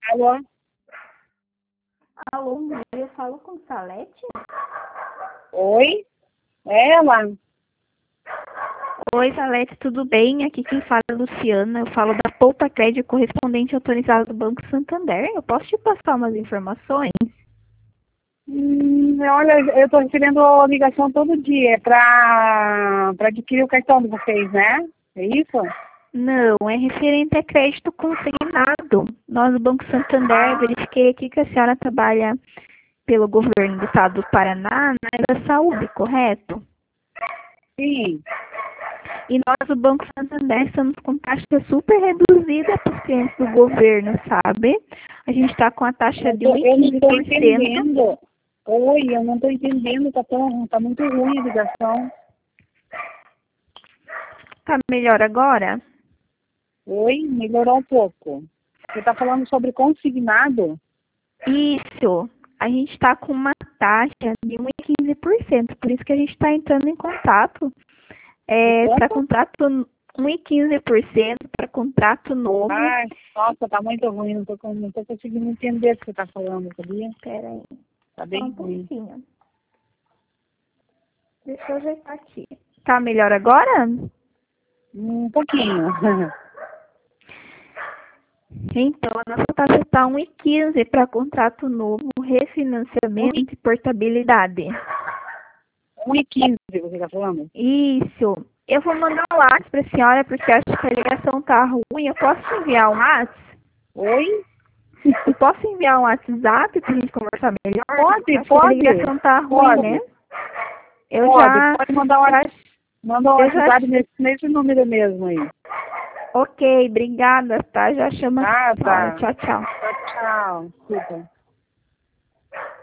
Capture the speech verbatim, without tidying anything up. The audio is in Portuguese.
Alô? Alô, eu falo com Salete? Oi? É ela? Oi, Salete, tudo bem? Aqui quem fala é a Luciana. Eu falo da Poupa Crédito, correspondente autorizado do Banco Santander. Eu posso te passar umas informações? Hum, olha, eu estou recebendo ligação todo dia para para adquirir o cartão de vocês, né? É isso? Não, é referente a crédito consignado. Nós, do Banco Santander, Ah, verifiquei aqui que a senhora trabalha pelo governo do estado do Paraná, na área da saúde, correto? sim. E nós, o Banco Santander, estamos com taxa super reduzida para os clientes do governo, sabe? A gente está com a taxa Eu, de tô, eu não estou um vírgula quinze por cento. entendendo. Oi, eu não estou entendendo, tá, tão, tá muito ruim a ligação. Tá melhor agora? Oi, melhorou um pouco. Você está falando sobre consignado? Isso. A gente está com uma taxa de um vírgula quinze por cento, por isso que a gente está entrando em contato De é, para quanto? contrato um vírgula quinze por cento para contrato novo. Ai, nossa, tá muito ruim, não tô, com- não tô conseguindo entender o que você está falando, sabia? Espera aí, Tá só bem um ruim. pouquinho. Deixa eu ajeitar aqui. Tá melhor agora? Um pouquinho. Então, a nossa taxa está um vírgula quinze para contrato novo, Um refinanciamento e portabilidade. e quinze, você está falando? Isso. Eu vou mandar um WhatsApp para a senhora porque acho que a ligação tá ruim. Eu posso enviar um WhatsApp? Oi? Eu posso enviar um WhatsApp para a gente conversar melhor? Porque Pode, acho que a pode. ligação tá ruim, né? Pode. Eu Pode. já, Pode mandar um, já, WhatsApp- manda um eu já. WhatsApp nesse, nesse número mesmo aí. Ok, obrigada, tá? Já chama a Ah, senhora. tá. Tchau, tchau. Tchau, tchau. Desculpa.